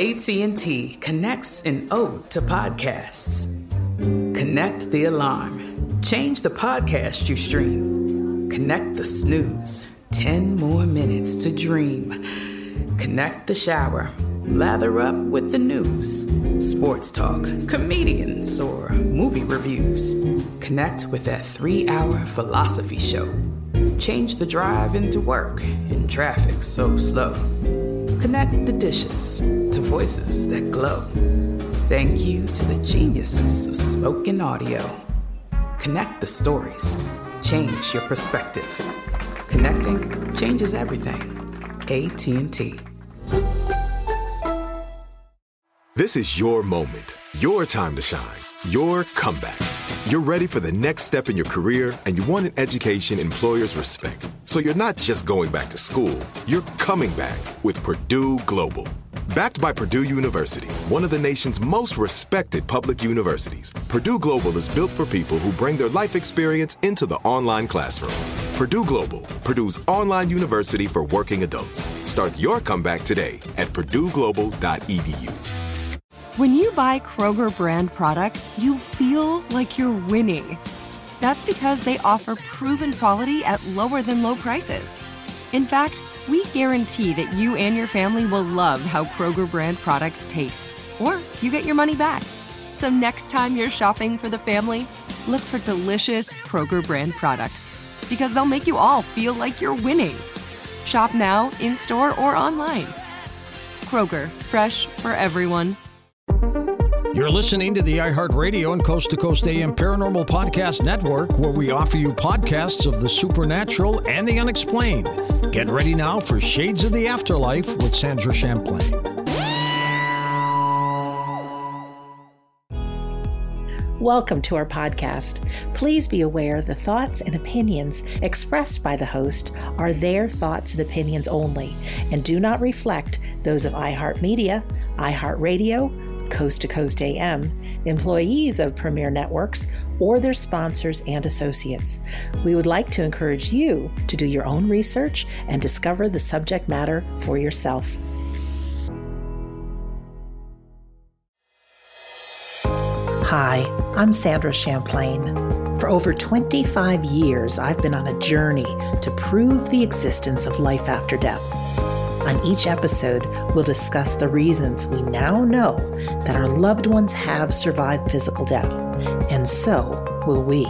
AT&T connects an ode to podcasts. Connect the alarm. Change the podcast you stream. Connect the snooze. 10 more minutes to dream. Connect the shower. Lather up with the news. Sports talk, comedians, or movie reviews. Connect with that 3-hour philosophy show. Change the drive into work in traffic so slow. Connect the dishes to voices that glow. Thank you to the geniuses of spoken audio. Connect the stories. Change your perspective. Connecting changes everything. AT&T. This is your moment, your time to shine, your comeback. You're ready for the next step in your career, and you want an education employers respect. So you're not just going back to school, you're coming back with Purdue Global. Backed by Purdue University, one of the nation's most respected public universities, Purdue Global is built for people who bring their life experience into the online classroom. Purdue Global, Purdue's online university for working adults. Start your comeback today at purdueglobal.edu. When you buy Kroger brand products, you feel like you're winning. That's because they offer proven quality at lower than low prices. In fact, we guarantee that you and your family will love how Kroger brand products taste, or you get your money back. So next time you're shopping for the family, look for delicious Kroger brand products, because they'll make you all feel like you're winning. Shop now, in-store, or online. Kroger, fresh for everyone. You're listening to the iHeartRadio and Coast to Coast AM Paranormal Podcast Network, where we offer you podcasts of the supernatural and the unexplained. Get ready now for Shades of the Afterlife with Sandra Champlain. Welcome to our podcast. Please be aware the thoughts and opinions expressed by the host are their thoughts and opinions only and do not reflect those of iHeartMedia, iHeartRadio, Coast to Coast AM, employees of Premier Networks, or their sponsors and associates. We would like to encourage you to do your own research and discover the subject matter for yourself. Hi, I'm Sandra Champlain. For over 25 years, I've been on a journey to prove the existence of life after death. On each episode, we'll discuss the reasons we now know that our loved ones have survived physical death, and so will we.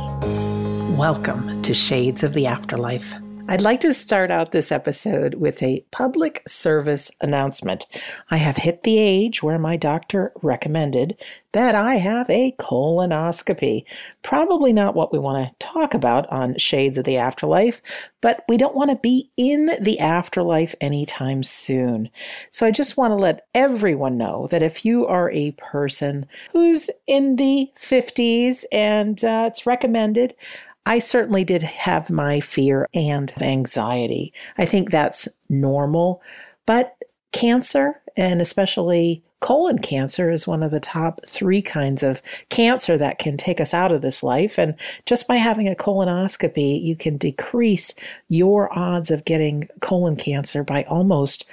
Welcome to Shades of the Afterlife. I'd like to start out this episode with a public service announcement. I have hit the age where my doctor recommended that I have a colonoscopy. Probably not what we want to talk about on Shades of the Afterlife, but we don't want to be in the afterlife anytime soon. So I just want to let everyone know that if you are a person who's in the 50s and it's recommended, I certainly did have my fear and anxiety. I think that's normal, but cancer, and especially colon cancer, is one of the top 3 kinds of cancer that can take us out of this life. And just by having a colonoscopy, you can decrease your odds of getting colon cancer by almost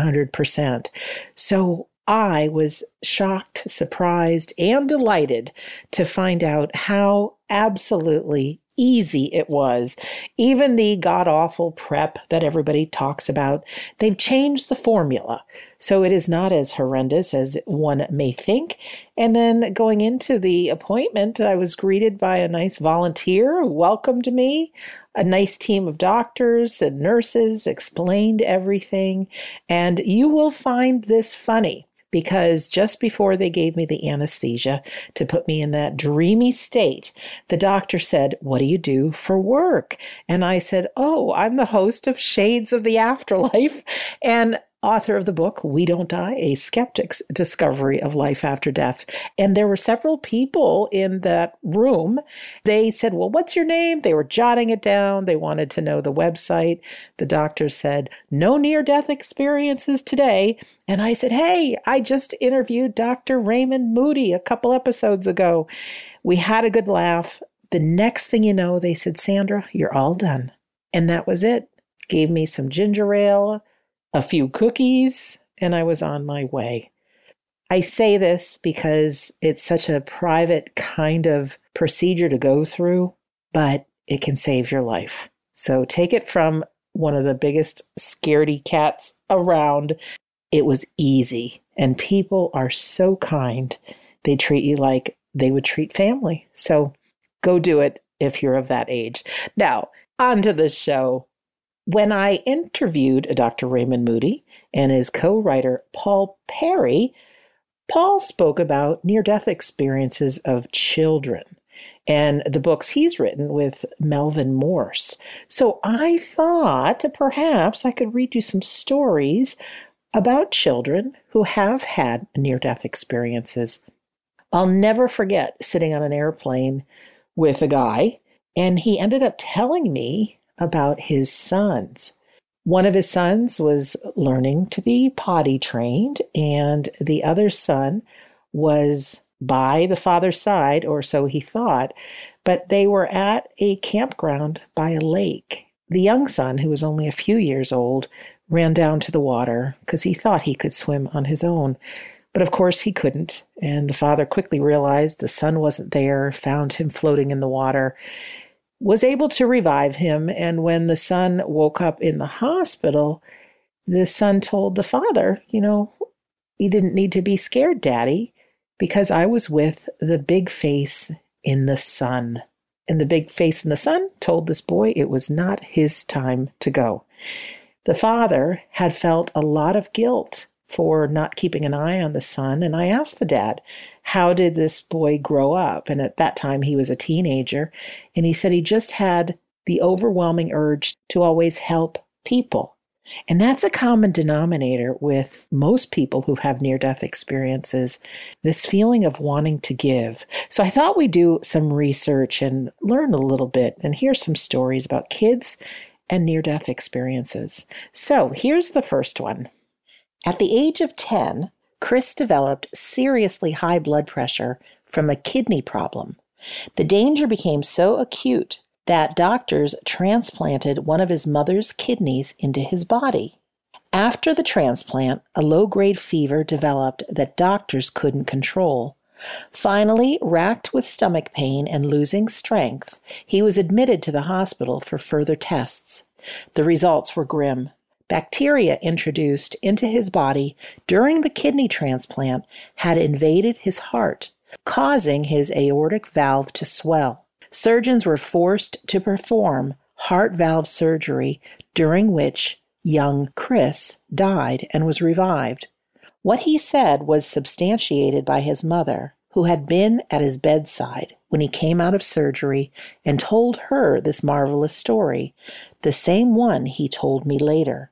100%. So I was shocked, surprised, and delighted to find out how absolutely easy it was. Even the god-awful prep that everybody talks about, they've changed the formula. So it is not as horrendous as one may think. And then going into the appointment, I was greeted by a nice volunteer who welcomed me. A nice team of doctors and nurses explained everything. And you will find this funny, because just before they gave me the anesthesia to put me in that dreamy state, the doctor said, "What do you do for work?" And I said, "Oh, I'm the host of Shades of the Afterlife and author of the book, We Don't Die, A Skeptic's Discovery of Life After Death." And there were several people in that room. They said, "Well, what's your name?" They were jotting it down. They wanted to know the website. The doctor said, "No near-death experiences today." And I said, "Hey, I just interviewed Dr. Raymond Moody a couple episodes ago." We had a good laugh. The next thing you know, they said, "Sandra, you're all done." And that was it. Gave me some ginger ale, a few cookies, and I was on my way. I say this because it's such a private kind of procedure to go through, but it can save your life. So take it from one of the biggest scaredy cats around. It was easy, and people are so kind. They treat you like they would treat family. So go do it if you're of that age. Now, on to the show. When I interviewed Dr. Raymond Moody and his co-writer Paul Perry, Paul spoke about near-death experiences of children and the books he's written with Melvin Morse. So I thought perhaps I could read you some stories about children who have had near-death experiences. I'll never forget sitting on an airplane with a guy, and he ended up telling me about his sons. One of his sons was learning to be potty trained, and the other son was by the father's side, or so he thought, but they were at a campground by a lake. The young son, who was only a few years old, ran down to the water because he thought he could swim on his own. But of course he couldn't, and the father quickly realized the son wasn't there, found him floating in the water, was able to revive him, and when the son woke up in the hospital, the son told the father, you didn't need to be scared, Daddy, because I was with the big face in the sun. And the big face in the sun told this boy it was not his time to go. The father had felt a lot of guilt for not keeping an eye on the son, and I asked the dad, how did this boy grow up? And at that time, he was a teenager, and he said he just had the overwhelming urge to always help people. And that's a common denominator with most people who have near-death experiences, this feeling of wanting to give. So I thought we'd do some research and learn a little bit and hear some stories about kids and near-death experiences. So here's the first one. At the age of 10, Chris developed seriously high blood pressure from a kidney problem. The danger became so acute that doctors transplanted one of his mother's kidneys into his body. After the transplant, a low-grade fever developed that doctors couldn't control. Finally, racked with stomach pain and losing strength, he was admitted to the hospital for further tests. The results were grim. Bacteria introduced into his body during the kidney transplant had invaded his heart, causing his aortic valve to swell. Surgeons were forced to perform heart valve surgery, during which young Chris died and was revived. What he said was substantiated by his mother, who had been at his bedside when he came out of surgery and told her this marvelous story, the same one he told me later.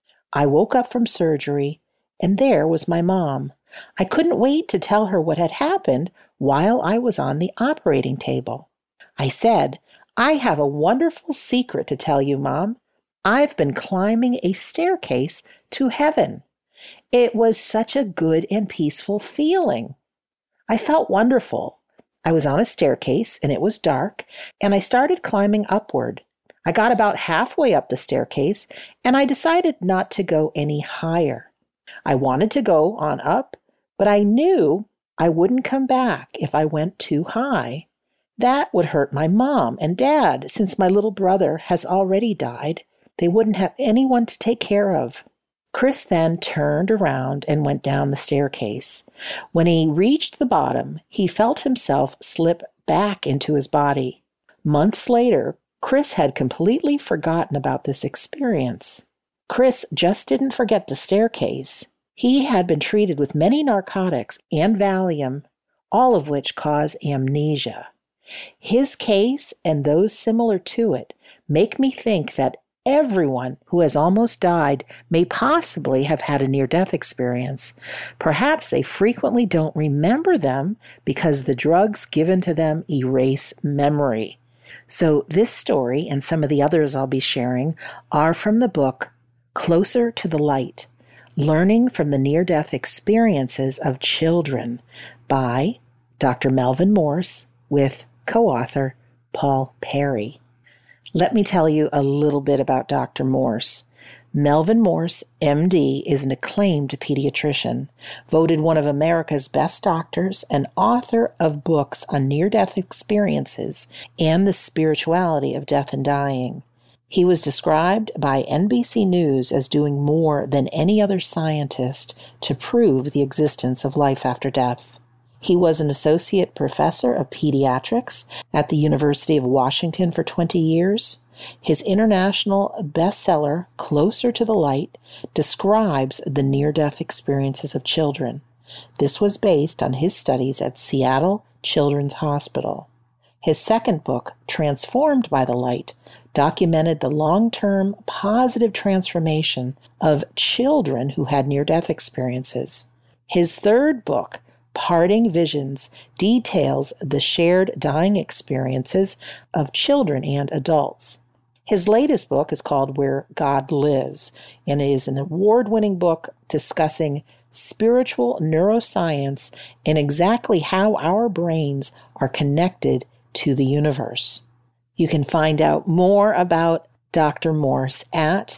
I woke up from surgery, and there was my mom. I couldn't wait to tell her what had happened while I was on the operating table. I said, I have a wonderful secret to tell you, Mom. I've been climbing a staircase to heaven. It was such a good and peaceful feeling. I felt wonderful. I was on a staircase, and it was dark, and I started climbing upward. I got about halfway up the staircase, and I decided not to go any higher. I wanted to go on up, but I knew I wouldn't come back if I went too high. That would hurt my mom and dad, since my little brother has already died. They wouldn't have anyone to take care of. Chris then turned around and went down the staircase. When he reached the bottom, he felt himself slip back into his body. Months later, Chris had completely forgotten about this experience. Chris just didn't forget the staircase. He had been treated with many narcotics and Valium, all of which cause amnesia. His case and those similar to it make me think that everyone who has almost died may possibly have had a near-death experience. Perhaps they frequently don't remember them because the drugs given to them erase memory. So this story and some of the others I'll be sharing are from the book Closer to the Light, Learning from the Near-Death Experiences of Children by Dr. Melvin Morse with co-author Paul Perry. Let me tell you a little bit about Dr. Morse. Melvin Morse, MD, is an acclaimed pediatrician, voted one of America's best doctors, and author of books on near-death experiences and the spirituality of death and dying. He was described by NBC News as doing more than any other scientist to prove the existence of life after death. He was an associate professor of pediatrics at the University of Washington for 20 years. His international bestseller, Closer to the Light, describes the near-death experiences of children. This was based on his studies at Seattle Children's Hospital. His second book, Transformed by the Light, documented the long-term positive transformation of children who had near-death experiences. His third book, Parting Visions, details the shared dying experiences of children and adults. His latest book is called Where God Lives, and it is an award-winning book discussing spiritual neuroscience and exactly how our brains are connected to the universe. You can find out more about Dr. Morse at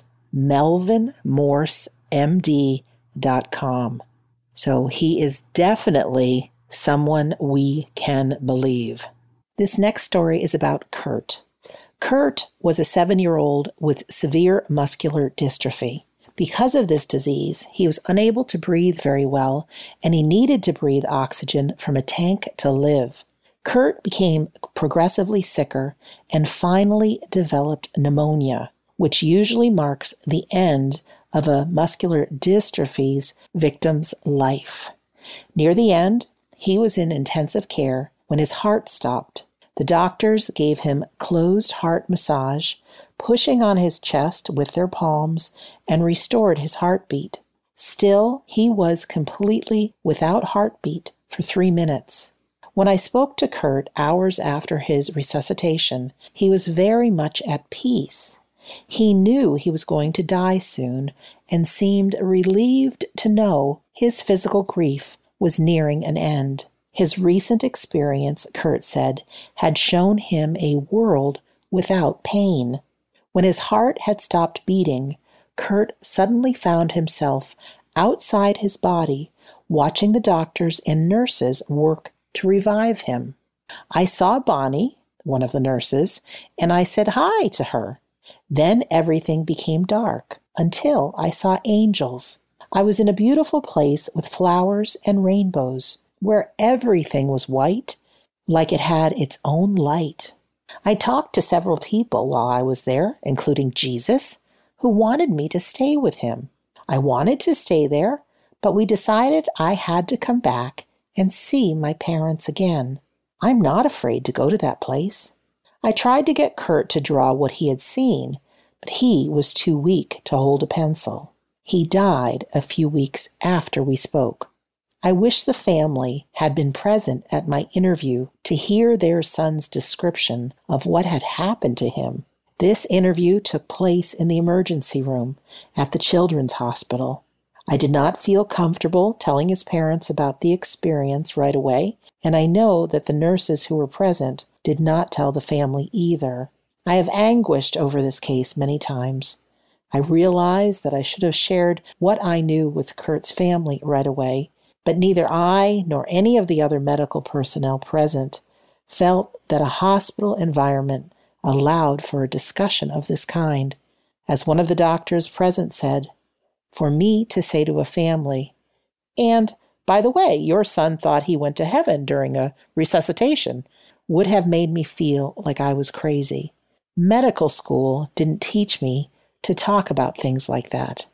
melvinmorsemd.com. So he is definitely someone we can believe. This next story is about Kurt. Kurt was a 7-year-old with severe muscular dystrophy. Because of this disease, he was unable to breathe very well, and he needed to breathe oxygen from a tank to live. Kurt became progressively sicker and finally developed pneumonia, which usually marks the end of a muscular dystrophy's victim's life. Near the end, he was in intensive care when his heart stopped. The doctors gave him closed heart massage, pushing on his chest with their palms, and restored his heartbeat. Still, he was completely without heartbeat for 3 minutes. When I spoke to Kurt hours after his resuscitation, he was very much at peace. He knew he was going to die soon and seemed relieved to know his physical grief was nearing an end. His recent experience, Kurt said, had shown him a world without pain. When his heart had stopped beating, Kurt suddenly found himself outside his body, watching the doctors and nurses work to revive him. I saw Bonnie, one of the nurses, and I said hi to her. Then everything became dark until I saw angels. I was in a beautiful place with flowers and rainbows, where everything was white, like it had its own light. I talked to several people while I was there, including Jesus, who wanted me to stay with him. I wanted to stay there, but we decided I had to come back and see my parents again. I'm not afraid to go to that place. I tried to get Kurt to draw what he had seen, but he was too weak to hold a pencil. He died a few weeks after we spoke. I wish the family had been present at my interview to hear their son's description of what had happened to him. This interview took place in the emergency room at the Children's Hospital. I did not feel comfortable telling his parents about the experience right away, and I know that the nurses who were present did not tell the family either. I have anguished over this case many times. I realize that I should have shared what I knew with Kurt's family right away, but neither I nor any of the other medical personnel present felt that a hospital environment allowed for a discussion of this kind. As one of the doctors present said, for me to say to a family, and, by the way, your son thought he went to heaven during a resuscitation, would have made me feel like I was crazy. Medical school didn't teach me to talk about things like that.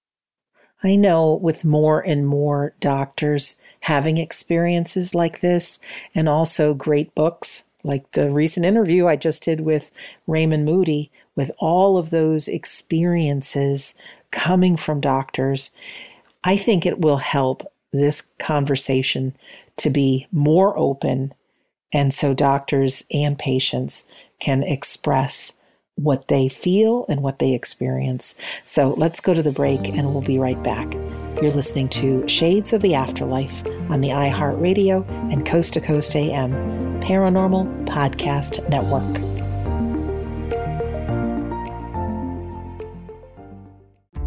I know with more and more doctors having experiences like this, and also great books, like the recent interview I just did with Raymond Moody, with all of those experiences coming from doctors, I think it will help this conversation to be more open, and so doctors and patients can express what they feel and what they experience. So let's go to the break and we'll be right back. You're listening to Shades of the Afterlife on the iHeartRadio and Coast to Coast AM Paranormal Podcast Network.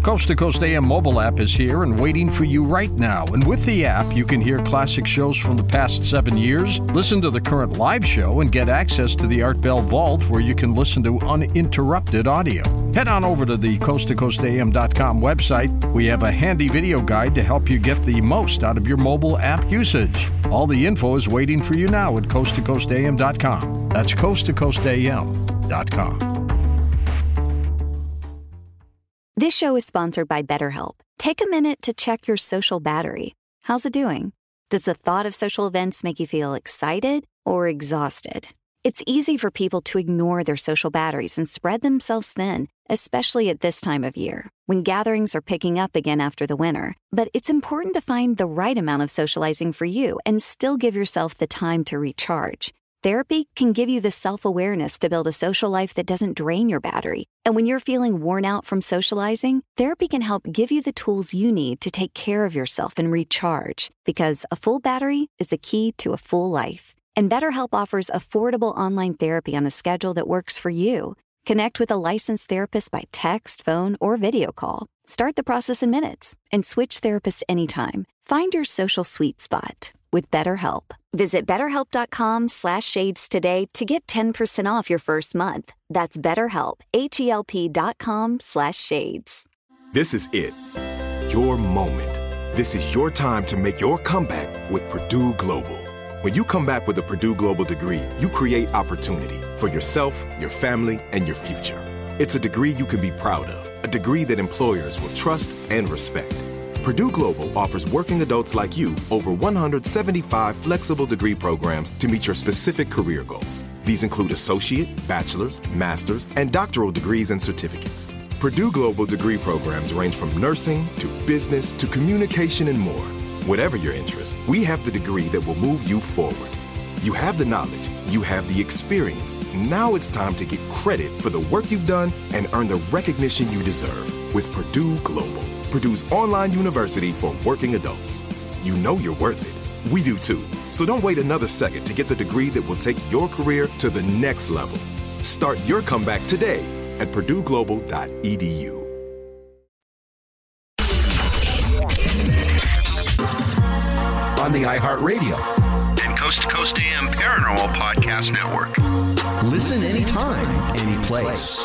Coast to Coast AM mobile app is here and waiting for you right now. And with the app, you can hear classic shows from the past 7 years, listen to the current live show, and get access to the Art Bell Vault where you can listen to uninterrupted audio. Head on over to the coasttocoastam.com website. We have a handy video guide to help you get the most out of your mobile app usage. All the info is waiting for you now at coasttocoastam.com. That's coasttocoastam.com. This show is sponsored by BetterHelp. Take a minute to check your social battery. How's it doing? Does the thought of social events make you feel excited or exhausted? It's easy for people to ignore their social batteries and spread themselves thin, especially at this time of year, when gatherings are picking up again after the winter. But it's important to find the right amount of socializing for you and still give yourself the time to recharge. Therapy can give you the self-awareness to build a social life that doesn't drain your battery. And when you're feeling worn out from socializing, therapy can help give you the tools you need to take care of yourself and recharge. Because a full battery is the key to a full life. And BetterHelp offers affordable online therapy on a schedule that works for you. Connect with a licensed therapist by text, phone, or video call. Start the process in minutes and switch therapists anytime. Find your social sweet spot with BetterHelp. Visit BetterHelp.com/shades today to get 10% off your first month. That's BetterHelp, HELP.com/shades. This is it. Your moment. This is your time to make your comeback with Purdue Global. When you come back with a Purdue Global degree, you create opportunity for yourself, your family, and your future. It's a degree you can be proud of, a degree that employers will trust and respect. Purdue Global offers working adults like you over 175 flexible degree programs to meet your specific career goals. These include associate, bachelor's, master's, and doctoral degrees and certificates. Purdue Global degree programs range from nursing to business to communication and more. Whatever your interest, we have the degree that will move you forward. You have the knowledge, you have the experience. Now it's time to get credit for the work you've done and earn the recognition you deserve with Purdue Global, Purdue's online university for working adults. You know you're worth it. We do too. So don't wait another second to get the degree that will take your career to the next level. Start your comeback today at purdueglobal.edu. On the iHeartRadio and Coast to Coast AM Paranormal Podcast Network. Listen anytime, any place.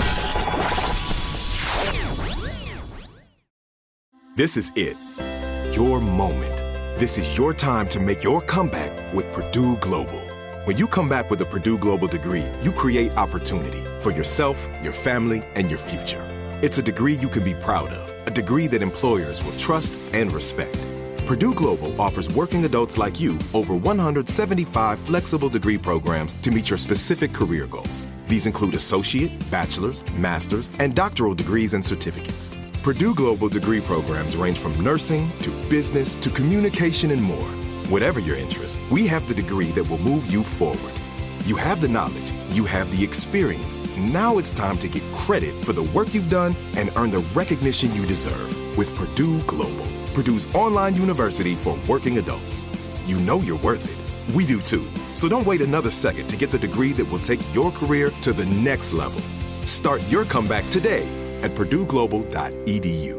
This is it. Your moment. This is your time to make your comeback with Purdue Global. When you come back with a Purdue Global degree, you create opportunity for yourself, your family, and your future. It's a degree you can be proud of, a degree that employers will trust and respect. Purdue Global offers working adults like you over 175 flexible degree programs to meet your specific career goals. These include associate, bachelor's, master's, and doctoral degrees and certificates. Purdue Global degree programs range from nursing to business to communication and more. Whatever your interest, we have the degree that will move you forward. You have the knowledge, you have the experience. Now it's time to get credit for the work you've done and earn the recognition you deserve with Purdue Global, Purdue's online university for working adults. You know you're worth it. We do too. So don't wait another second to get the degree that will take your career to the next level. Start your comeback today at purdueglobal.edu.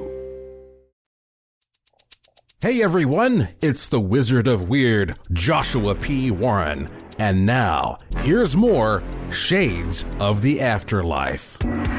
Hey everyone, it's the Wizard of Weird, Joshua P. Warren. And now, here's more Shades of the Afterlife.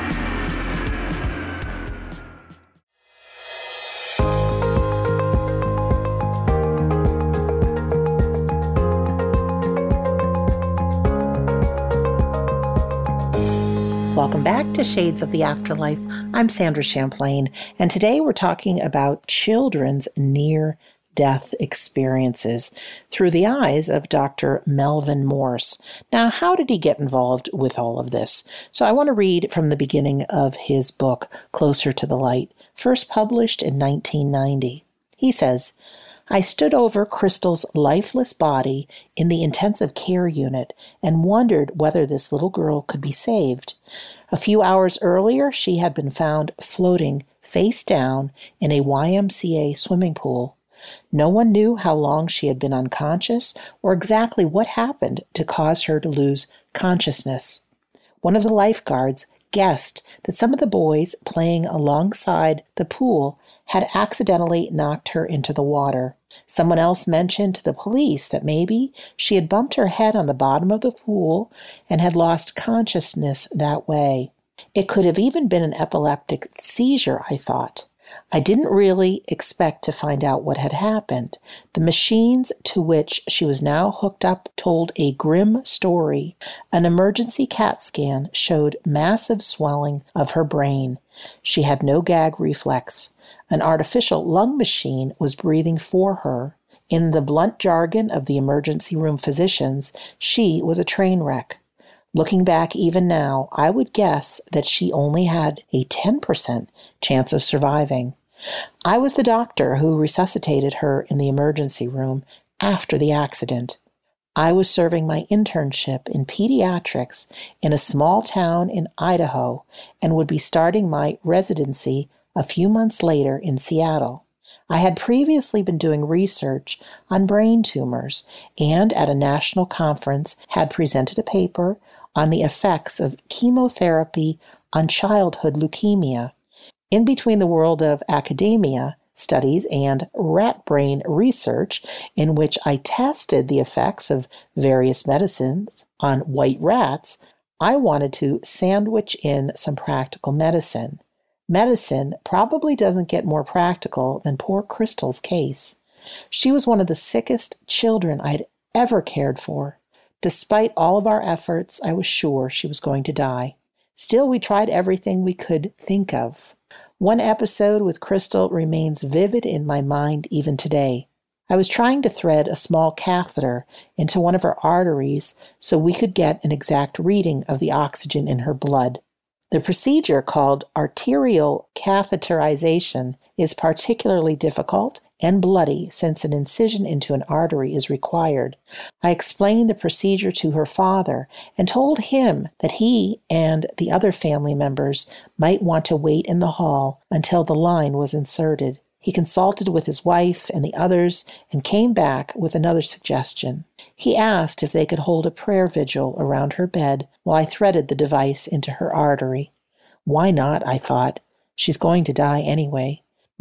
Welcome back to Shades of the Afterlife. I'm Sandra Champlain, and today we're talking about children's near-death experiences through the eyes of Dr. Melvin Morse. Now, how did he get involved with all of this? So I want to read from the beginning of his book, Closer to the Light, first published in 1990. He says, I stood over Crystal's lifeless body in the intensive care unit and wondered whether this little girl could be saved. A few hours earlier, she had been found floating face down in a YMCA swimming pool. No one knew how long she had been unconscious or exactly what happened to cause her to lose consciousness. One of the lifeguards guessed that some of the boys playing alongside the pool had accidentally knocked her into the water. Someone else mentioned to the police that maybe she had bumped her head on the bottom of the pool and had lost consciousness that way. It could have even been an epileptic seizure, I thought. I didn't really expect to find out what had happened. The machines to which she was now hooked up told a grim story. An emergency CAT scan showed massive swelling of her brain. She had no gag reflex. An artificial lung machine was breathing for her. In the blunt jargon of the emergency room physicians, she was a train wreck. Looking back even now, I would guess that she only had a 10% chance of surviving. I was the doctor who resuscitated her in the emergency room after the accident. I was serving my internship in pediatrics in a small town in Idaho and would be starting my residency a few months later in Seattle. I had previously been doing research on brain tumors and at a national conference had presented a paper on the effects of chemotherapy on childhood leukemia. In between the world of academia studies and rat brain research, in which I tested the effects of various medicines on white rats, I wanted to sandwich in some practical medicine. Medicine probably doesn't get more practical than poor Crystal's case. She was one of the sickest children I'd ever cared for. Despite all of our efforts, I was sure she was going to die. Still, we tried everything we could think of. One episode with Crystal remains vivid in my mind even today. I was trying to thread a small catheter into one of her arteries so we could get an exact reading of the oxygen in her blood. The procedure, called arterial catheterization, is particularly difficult and bloody since an incision into an artery is required. I explained the procedure to her father and told him that he and the other family members might want to wait in the hall until the line was inserted. He consulted with his wife and the others and came back with another suggestion. He asked if they could hold a prayer vigil around her bed while I threaded the device into her artery. Why not, I thought. She's going to die anyway.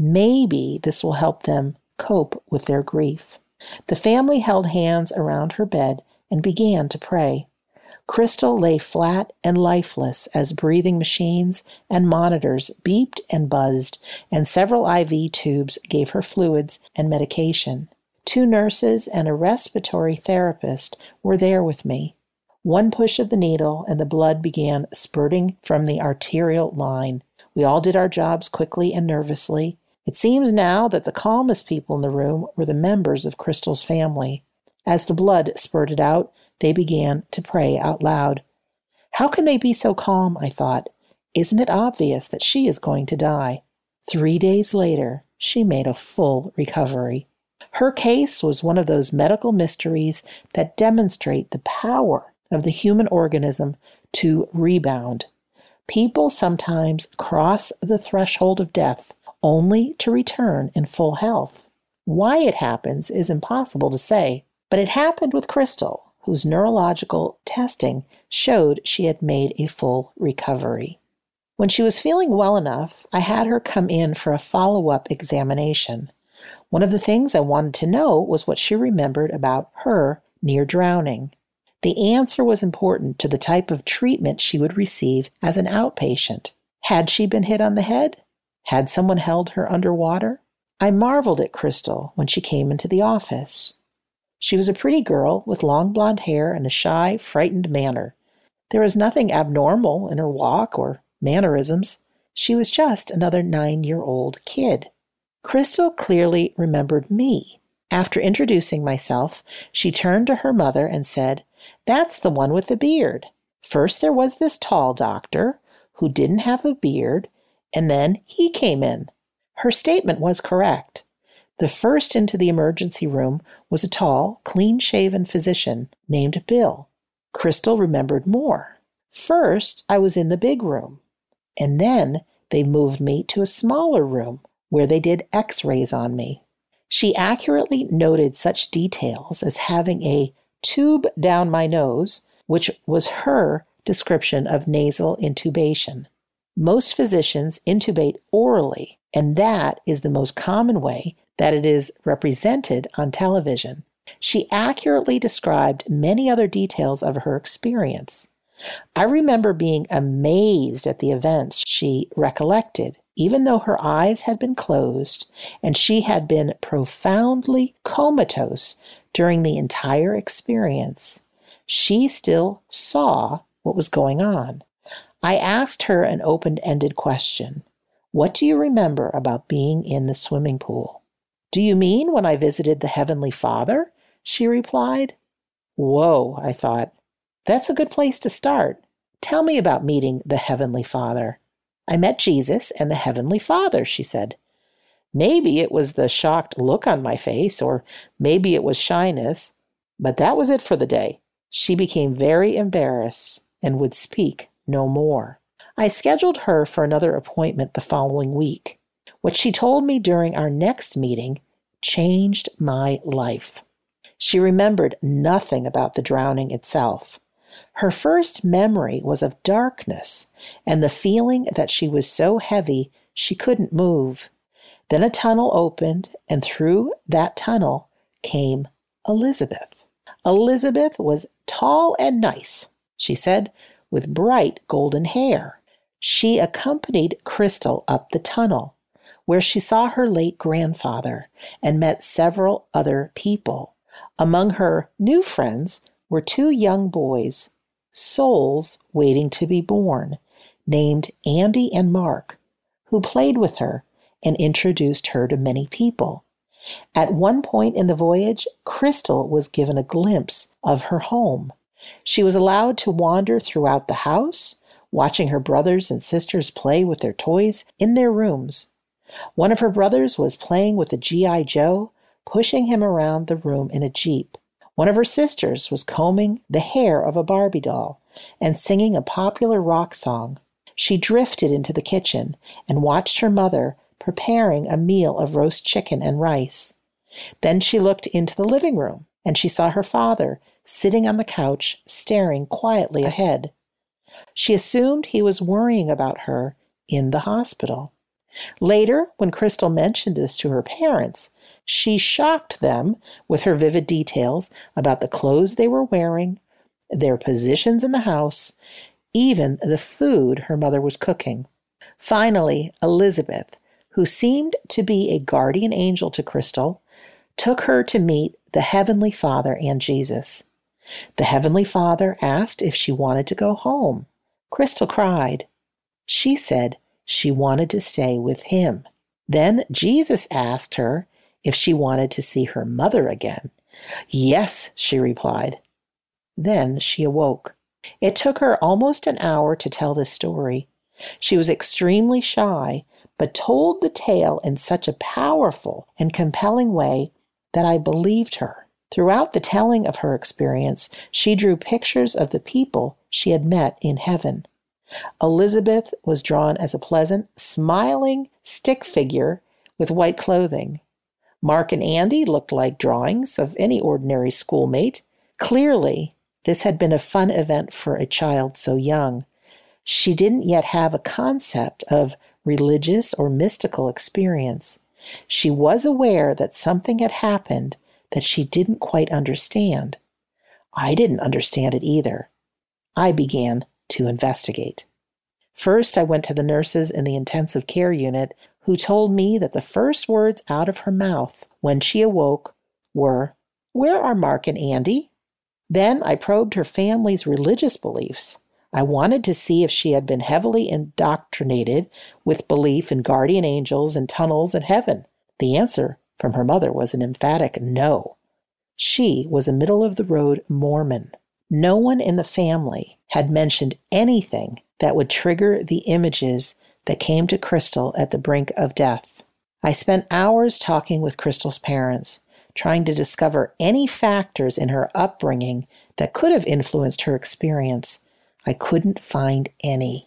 Maybe this will help them cope with their grief. The family held hands around her bed and began to pray. Crystal lay flat and lifeless as breathing machines and monitors beeped and buzzed, and several IV tubes gave her fluids and medication. 2 nurses and a respiratory therapist were there with me. One push of the needle and the blood began spurting from the arterial line. We all did our jobs quickly and nervously. It seems now that the calmest people in the room were the members of Crystal's family. As the blood spurted out, they began to pray out loud. How can they be so calm, I thought. Isn't it obvious that she is going to die? 3 days later, she made a full recovery. Her case was one of those medical mysteries that demonstrate the power of the human organism to rebound. People sometimes cross the threshold of death only to return in full health. Why it happens is impossible to say, but it happened with Crystal, whose neurological testing showed she had made a full recovery. When she was feeling well enough, I had her come in for a follow-up examination. One of the things I wanted to know was what she remembered about her near drowning. The answer was important to the type of treatment she would receive as an outpatient. Had she been hit on the head? Had someone held her underwater? I marveled at Crystal when she came into the office. She was a pretty girl with long blonde hair and a shy, frightened manner. There was nothing abnormal in her walk or mannerisms. She was just another 9-year-old kid. Crystal clearly remembered me. After introducing myself, she turned to her mother and said, "That's the one with the beard. First there was this tall doctor who didn't have a beard, and then he came in." Her statement was correct. The first into the emergency room was a tall, clean-shaven physician named Bill. Crystal remembered more. First, I was in the big room, and then they moved me to a smaller room where they did x-rays on me. She accurately noted such details as having a tube down my nose, which was her description of nasal intubation. Most physicians intubate orally, and that is the most common way that it is represented on television. She accurately described many other details of her experience. I remember being amazed at the events she recollected, even though her eyes had been closed and she had been profoundly comatose during the entire experience. She still saw what was going on. I asked her an open-ended question. What do you remember about being in the swimming pool? Do you mean when I visited the Heavenly Father? She replied. Whoa, I thought. That's a good place to start. Tell me about meeting the Heavenly Father. I met Jesus and the Heavenly Father, she said. Maybe it was the shocked look on my face, or maybe it was shyness, but that was it for the day. She became very embarrassed and would speak no more. I scheduled her for another appointment the following week. What she told me during our next meeting changed my life. She remembered nothing about the drowning itself. Her first memory was of darkness and the feeling that she was so heavy she couldn't move. Then a tunnel opened, and through that tunnel came Elizabeth. Elizabeth was tall and nice, she said, with bright golden hair. She accompanied Crystal up the tunnel, where she saw her late grandfather and met several other people. Among her new friends were two young boys, souls waiting to be born, named Andy and Mark, who played with her and introduced her to many people. At one point in the voyage, Crystal was given a glimpse of her home. She was allowed to wander throughout the house, watching her brothers and sisters play with their toys in their rooms. One of her brothers was playing with a G.I. Joe, pushing him around the room in a Jeep. One of her sisters was combing the hair of a Barbie doll and singing a popular rock song. She drifted into the kitchen and watched her mother preparing a meal of roast chicken and rice. Then she looked into the living room, and she saw her father sitting on the couch, staring quietly ahead. She assumed he was worrying about her in the hospital. Later, when Crystal mentioned this to her parents, she shocked them with her vivid details about the clothes they were wearing, their positions in the house, even the food her mother was cooking. Finally, Elizabeth, who seemed to be a guardian angel to Crystal, took her to meet the Heavenly Father and Jesus. The Heavenly Father asked if she wanted to go home. Crystal cried. She said she wanted to stay with him. Then Jesus asked her if she wanted to see her mother again. Yes, she replied. Then she awoke. It took her almost an hour to tell this story. She was extremely shy, but told the tale in such a powerful and compelling way that I believed her. Throughout the telling of her experience, she drew pictures of the people she had met in heaven. Elizabeth was drawn as a pleasant, smiling stick figure with white clothing. Mark and Andy looked like drawings of any ordinary schoolmate. Clearly, this had been a fun event for a child so young. She didn't yet have a concept of religious or mystical experience. She was aware that something had happened that she didn't quite understand. I didn't understand it either. I began to investigate. First, I went to the nurses in the intensive care unit who told me that the first words out of her mouth when she awoke were, "Where are Mark and Andy?" Then I probed her family's religious beliefs. I wanted to see if she had been heavily indoctrinated with belief in guardian angels and tunnels and heaven. The answer from her mother was an emphatic no. She was a middle-of-the-road Mormon. No one in the family had mentioned anything that would trigger the images that came to Crystal at the brink of death. I spent hours talking with Crystal's parents, trying to discover any factors in her upbringing that could have influenced her experience. I couldn't find any.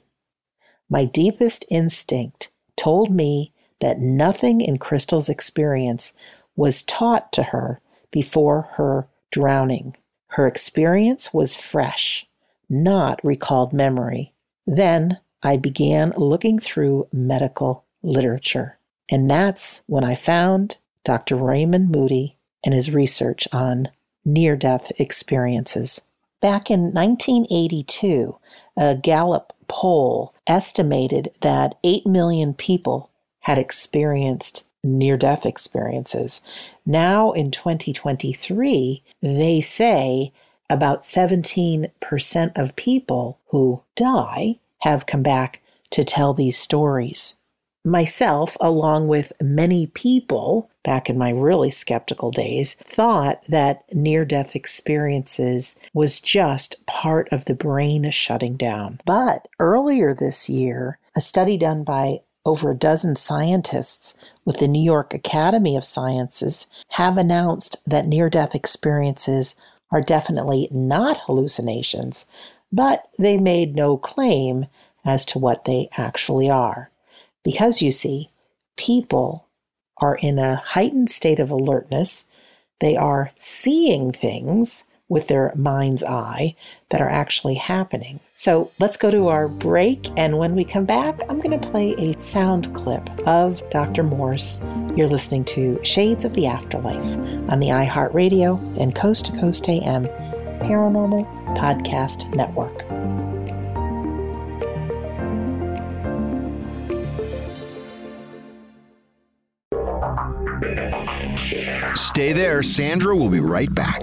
My deepest instinct told me that nothing in Crystal's experience was taught to her before her drowning. Her experience was fresh, not recalled memory. Then I began looking through medical literature. And that's when I found Dr. Raymond Moody and his research on near-death experiences. Back in 1982, a Gallup poll estimated that 8 million people had experienced near-death experiences. Now in 2023, they say about 17% of people who die have come back to tell these stories. Myself, along with many people back in my really skeptical days, thought that near-death experiences was just part of the brain shutting down. But earlier this year, a study done by over a dozen scientists with the New York Academy of Sciences have announced that near-death experiences are definitely not hallucinations, but they made no claim as to what they actually are. Because, you see, people are in a heightened state of alertness. They are seeing things with their mind's eye that are actually happening. So let's go to our break, and when we come back, I'm going to play a sound clip of Dr. Morse. You're listening to Shades of the Afterlife on the iHeartRadio and Coast to Coast AM Paranormal Podcast Network. Stay there. Sandra will be right back.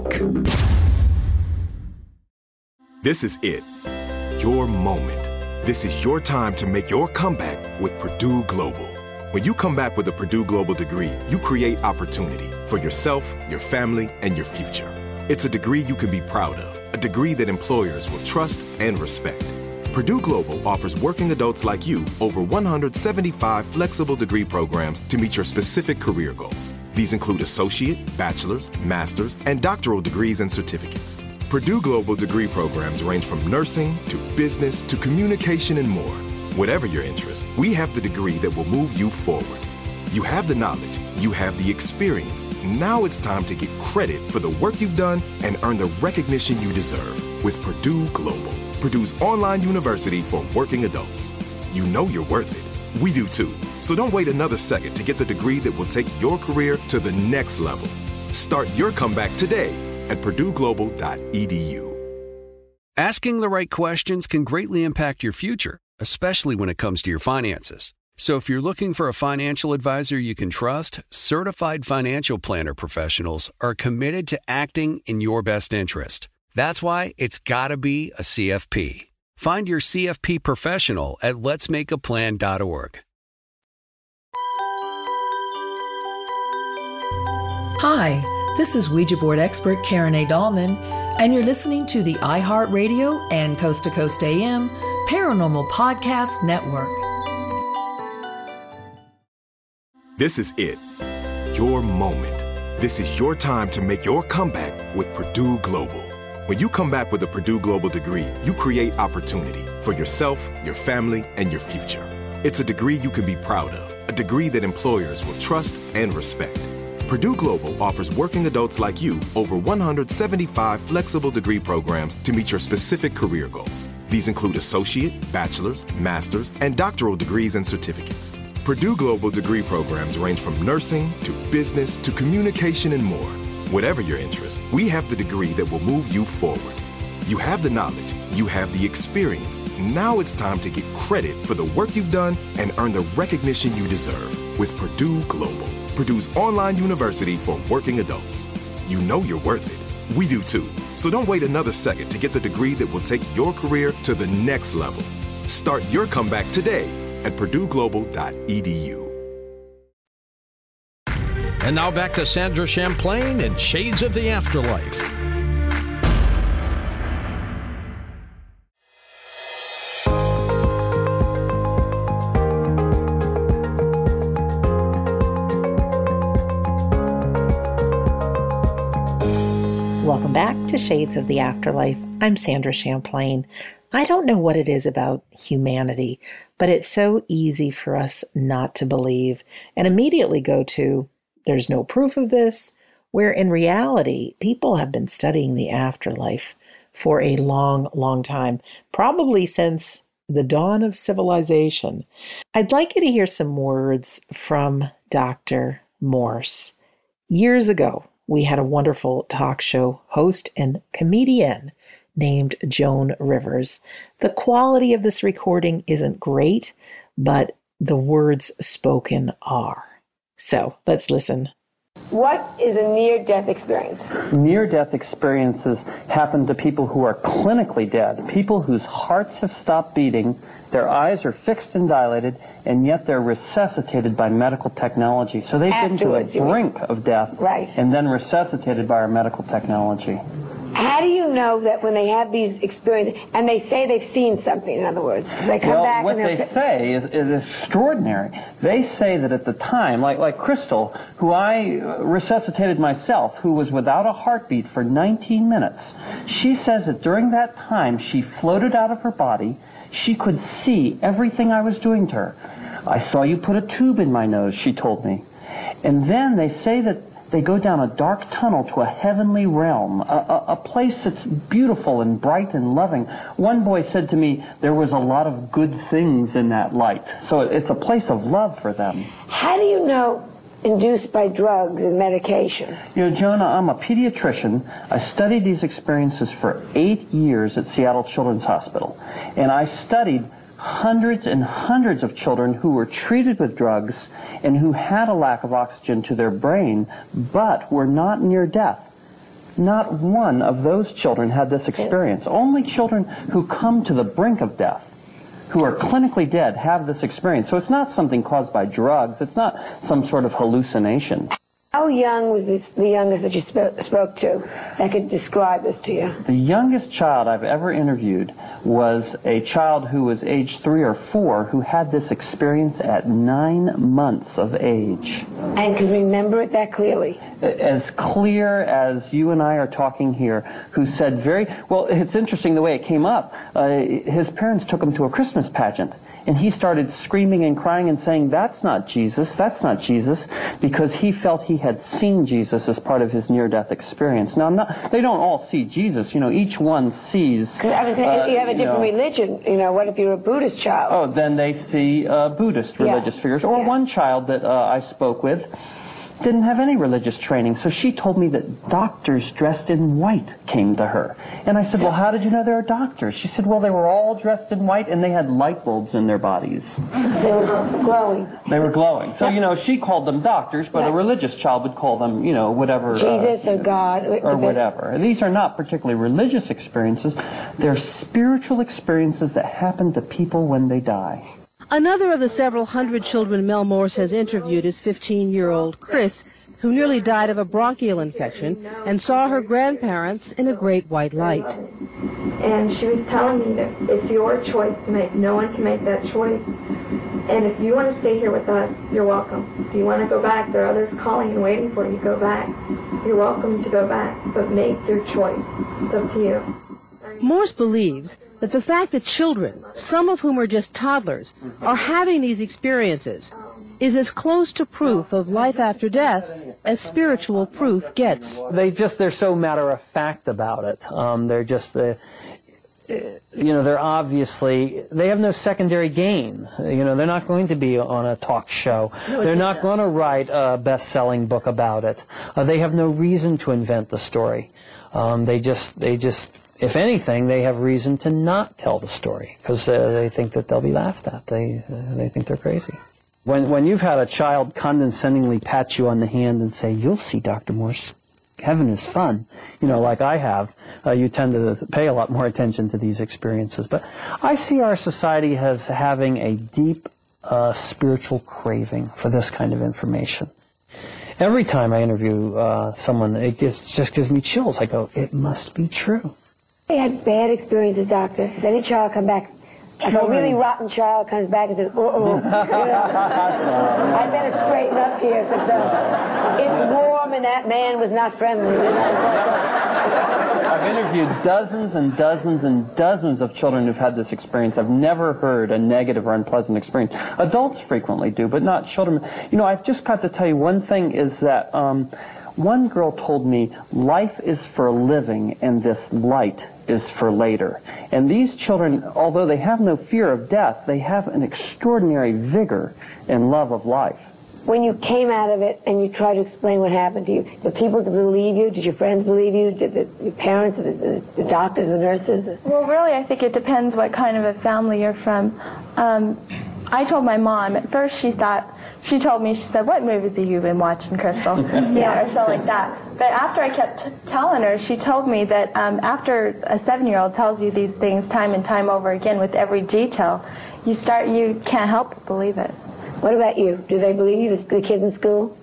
This is it. Your moment. This is your time to make your comeback with Purdue Global. When you come back with a Purdue Global degree, you create opportunity for yourself, your family, and your future. It's a degree you can be proud of, a degree that employers will trust and respect. Purdue Global offers working adults like you over 175 flexible degree programs to meet your specific career goals. These include associate, bachelor's, master's, and doctoral degrees and certificates. Purdue Global degree programs range from nursing to business to communication and more. Whatever your interest, we have the degree that will move you forward. You have the knowledge, you have the experience. Now it's time to get credit for the work you've done and earn the recognition you deserve with Purdue Global, Purdue's online university for working adults. You know you're worth it. We do too. So don't wait another second to get the degree that will take your career to the next level. Start your comeback today at purdueglobal.edu. Asking the right questions can greatly impact your future, especially when it comes to your finances. So if you're looking for a financial advisor you can trust, certified financial planner professionals are committed to acting in your best interest. That's why it's got to be a CFP. Find your CFP professional at letsmakeaplan.org. Hi, this is Ouija board expert Karen A. Dahlman, and you're listening to the iHeartRadio and Coast to Coast AM Paranormal Podcast Network. This is it. Your moment. This is your time to make your comeback with Purdue Global. When you come back with a Purdue Global degree, you create opportunity for yourself, your family, and your future. It's a degree you can be proud of, a degree that employers will trust and respect. Purdue Global offers working adults like you over 175 flexible degree programs to meet your specific career goals. These include associate, bachelor's, master's, and doctoral degrees and certificates. Purdue Global degree programs range from nursing to business to communication and more. Whatever your interest, we have the degree that will move you forward. You have the knowledge, you have the experience. Now it's time to get credit for the work you've done and earn the recognition you deserve with Purdue Global, Purdue's online university for working adults. You know you're worth it. We do too. So don't wait another second to get the degree that will take your career to the next level. Start your comeback today at purdueglobal.edu. And now back to Sandra Champlain and Shades of the Afterlife. Welcome back to Shades of the Afterlife. I'm Sandra Champlain. I don't know what it is about humanity, but it's so easy for us not to believe and immediately go to, there's no proof of this, where in reality, people have been studying the afterlife for a long, long time, probably since the dawn of civilization. I'd like you to hear some words from Dr. Morse. Years ago, we had a wonderful talk show host and comedian named Joan Rivers. The quality of this recording isn't great, but the words spoken are. So let's listen. What is a near-death experience? Near-death experiences happen to people who are clinically dead, people whose hearts have stopped beating, their eyes are fixed and dilated, and yet they're resuscitated by medical technology. So they've been to a brink of death, right, and then resuscitated by our medical technology. How do you know that when they have these experiences, and they say they've seen something, in other words, they come back what and they say is extraordinary. They say that at the time, like Crystal, who I resuscitated myself, who was without a heartbeat for 19 minutes, she says that during that time she floated out of her body. She could see everything I was doing to her. I saw you put a tube in my nose, she told me. And then they say that they go down a dark tunnel to a heavenly realm, a place that's beautiful and bright and loving. One boy said to me, there was a lot of good things in that light. So it's a place of love for them. How do you know induced by drugs and medication? You know, Jonah, I'm a pediatrician. I studied these experiences for 8 years at Seattle Children's Hospital. And I studied hundreds and hundreds of children who were treated with drugs and who had a lack of oxygen to their brain, but were not near death. Not one of those children had this experience. Only children who come to the brink of death, who are clinically dead, have this experience. So it's not something caused by drugs. It's not some sort of hallucination. How young was the youngest that you spoke to that could describe this to you? The youngest child I've ever interviewed was a child who was age 3 or 4 who had this experience at 9 months of age. And could remember it that clearly? As clear as you and I are talking here, who said well, it's interesting the way it came up. His parents took him to a Christmas pageant. And he started screaming and crying and saying, that's not Jesus, because he felt he had seen Jesus as part of his near-death experience. Now, they don't all see Jesus. You know, each one sees... Because I was going to, you have a different religion. You know, what if you're a Buddhist child? Oh, then they see Buddhist religious figures. Or one child that I spoke with didn't have any religious training, so she told me that doctors dressed in white came to her. And I said, well, how did you know there are doctors? She said, well, they were all dressed in white and they had light bulbs in their bodies. They were glowing. They were glowing. So, you know, she called them doctors, but a religious child would call them, you know, whatever. Jesus or God. Or whatever. And these are not particularly religious experiences. They're spiritual experiences that happen to people when they die. Another of the several hundred children Mel Morse has interviewed is 15-year-old Chris, who nearly died of a bronchial infection and saw her grandparents in a great white light. And she was telling me that it's your choice to make. No one can make that choice. And if you want to stay here with us, you're welcome. If you want to go back, there are others calling and waiting for you. Go back. You're welcome to go back, but make your choice. It's up to you. Morse believes that the fact that children, some of whom are just toddlers, are having these experiences is as close to proof of life after death as spiritual proof gets. They're so matter-of-fact about it. They're just, they're obviously, they have no secondary gain. You know, they're not going to be on a talk show. They're not going to write a best-selling book about it. They have no reason to invent the story. They just, if anything, they have reason to not tell the story because they think that they'll be laughed at. They think they're crazy. When you've had a child condescendingly pat you on the hand and say, you'll see, Dr. Morse, heaven is fun, you know, like I have, you tend to pay a lot more attention to these experiences. But I see our society as having a deep spiritual craving for this kind of information. Every time I interview someone, it just gives me chills. I go, it must be true. They had bad experiences, doctor. If any child come back, if a really rotten child comes back and says, uh-oh, I better straighten up here because it's warm and that man was not friendly. I've interviewed dozens and dozens and dozens of children who've had this experience. I've never heard a negative or unpleasant experience. Adults frequently do, but not children. You know, I've just got to tell you one thing is that one girl told me life is for living and this light is for later. And these children, although they have no fear of death, they have an extraordinary vigor and love of life. When you came out of it and you tried to explain what happened to you, did people believe you? Did your friends believe you? Did your parents, the doctors, the nurses? Well, really, I think it depends what kind of a family you're from. I told my mom, at first she told me, she said, "What movies have you been watching, Crystal?" Or something like that. But after I kept telling her, she told me that after a 7-year-old tells you these things time and time over again with every detail, you can't help but believe it. What about you? Do they believe you, the kids in school?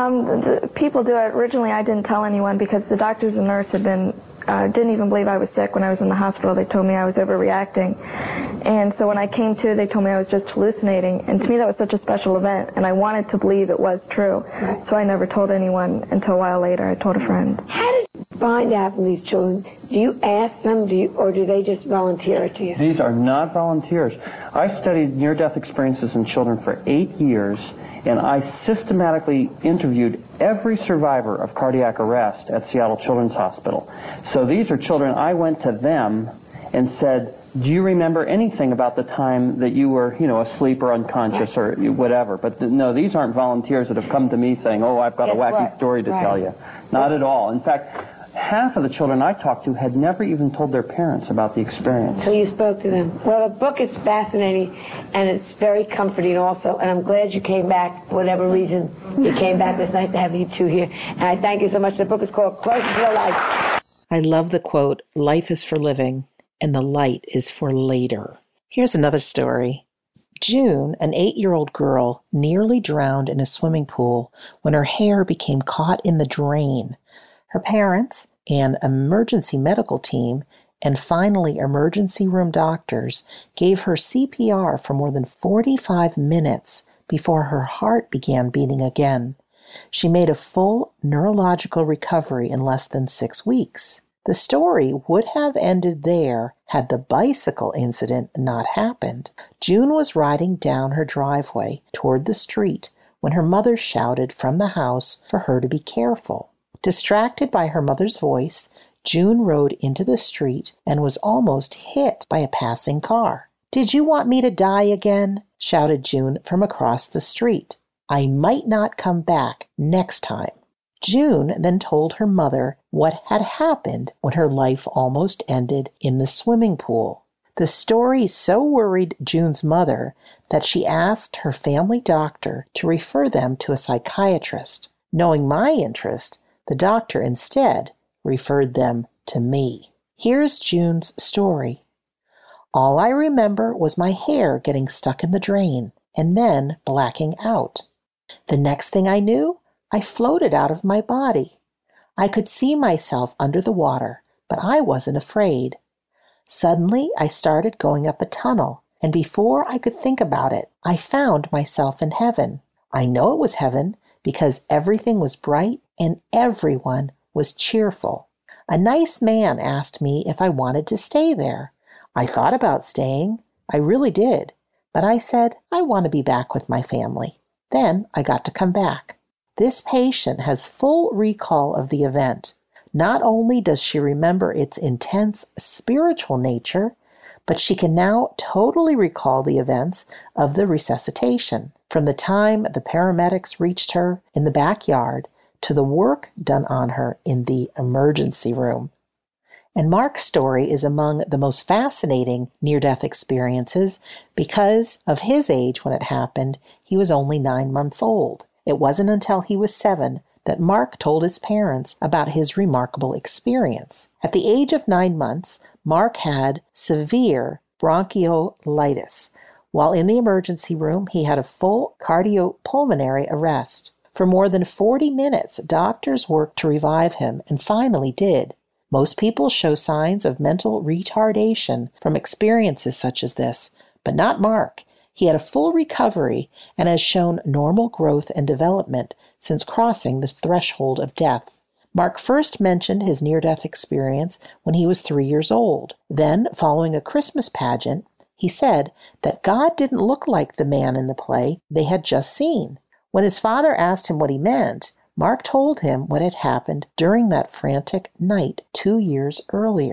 The people do it. Originally, I didn't tell anyone because the doctors and nurse didn't even believe I was sick when I was in the hospital. They told me I was overreacting. And so when I came to, they told me I was just hallucinating. And to me, that was such a special event, and I wanted to believe it was true. So I never told anyone until a while later. I told a friend. How did you find out from these children? Do you ask them, or do they just volunteer it to you? These are not volunteers. I studied near-death experiences in children for 8 years, and I systematically interviewed every survivor of cardiac arrest at Seattle Children's Hospital. So these are children, I went to them and said, do you remember anything about the time that you were, asleep or unconscious or whatever? But no, these aren't volunteers that have come to me saying, oh, I've got a wacky story to tell you. Not at all. In fact, half of the children I talked to had never even told their parents about the experience. So you spoke to them. Well, the book is fascinating, and it's very comforting also, and I'm glad you came back, for whatever reason you came back. It's nice to have you two here, and I thank you so much. The book is called Close to Your Life. I love the quote, "Life is for living, and the light is for later." Here's another story. June, an 8-year-old girl, nearly drowned in a swimming pool when her hair became caught in the drain. Her parents, an emergency medical team, and finally emergency room doctors gave her CPR for more than 45 minutes before her heart began beating again. She made a full neurological recovery in less than 6 weeks. The story would have ended there had the bicycle incident not happened. June was riding down her driveway toward the street when her mother shouted from the house for her to be careful. Distracted by her mother's voice, June rode into the street and was almost hit by a passing car. "Did you want me to die again?" shouted June from across the street. "I might not come back next time." June then told her mother what had happened when her life almost ended in the swimming pool. The story so worried June's mother that she asked her family doctor to refer them to a psychiatrist. Knowing my interest, the doctor instead referred them to me. Here's June's story. "All I remember was my hair getting stuck in the drain and then blacking out. The next thing I knew, I floated out of my body. I could see myself under the water, but I wasn't afraid. Suddenly, I started going up a tunnel, and before I could think about it, I found myself in heaven. I know it was heaven because everything was bright and everyone was cheerful. A nice man asked me if I wanted to stay there. I thought about staying. I really did. But I said, I want to be back with my family. Then I got to come back. This patient has full recall of the event. Not only does she remember its intense spiritual nature, but she can now totally recall the events of the resuscitation, from the time the paramedics reached her in the backyard to the work done on her in the emergency room. And Mark's story is among the most fascinating near-death experiences because of his age when it happened. He was only 9 months old. It wasn't until he was 7 that Mark told his parents about his remarkable experience. At the age of 9 months, Mark had severe bronchiolitis. While in the emergency room, he had a full cardiopulmonary arrest. For more than 40 minutes, doctors worked to revive him and finally did. Most people show signs of mental retardation from experiences such as this, but not Mark. He had a full recovery and has shown normal growth and development since crossing the threshold of death. Mark first mentioned his near-death experience when he was 3 years old. Then, following a Christmas pageant, he said that God didn't look like the man in the play they had just seen. When his father asked him what he meant, Mark told him what had happened during that frantic night 2 years earlier.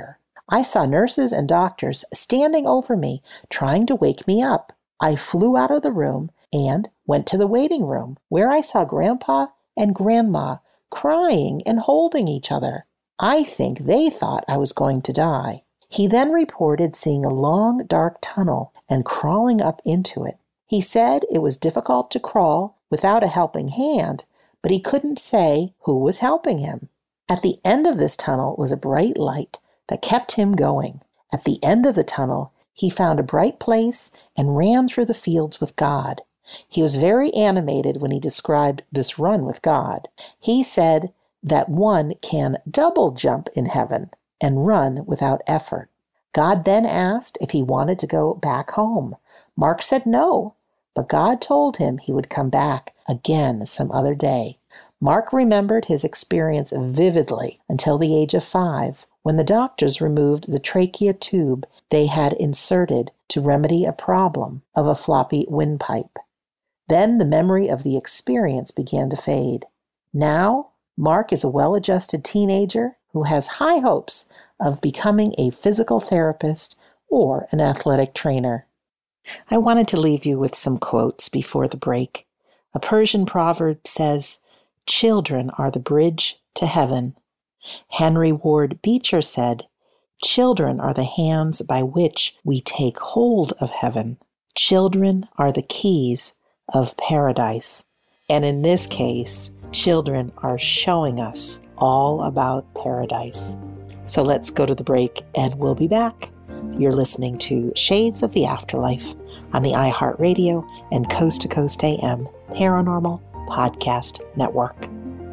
I saw nurses and doctors standing over me, trying to wake me up. I flew out of the room and went to the waiting room, where I saw Grandpa and Grandma crying and holding each other. I think they thought I was going to die. He then reported seeing a long, dark tunnel and crawling up into it. He said it was difficult to crawl without a helping hand, but he couldn't say who was helping him. At the end of this tunnel was a bright light that kept him going. At the end of the tunnel, he found a bright place and ran through the fields with God. He was very animated when he described this run with God. He said that one can double jump in heaven and run without effort. God then asked if he wanted to go back home. Mark said no, but God told him he would come back again some other day. Mark remembered his experience vividly until the age of 5, when the doctors removed the trachea tube they had inserted to remedy a problem of a floppy windpipe. Then the memory of the experience began to fade. Now, Mark is a well-adjusted teenager who has high hopes of becoming a physical therapist or an athletic trainer. I wanted to leave you with some quotes before the break. A Persian proverb says, "Children are the bridge to heaven." Henry Ward Beecher said, "Children are the hands by which we take hold of heaven. Children are the keys of paradise." And in this case, children are showing us all about paradise. So let's go to the break and we'll be back. You're listening to Shades of the Afterlife on the iHeartRadio and Coast to Coast AM Paranormal Podcast Network.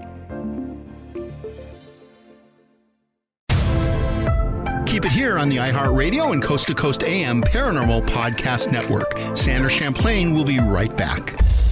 Keep it here on the iHeartRadio and Coast to Coast AM Paranormal Podcast Network. Sandra Champlain will be right back.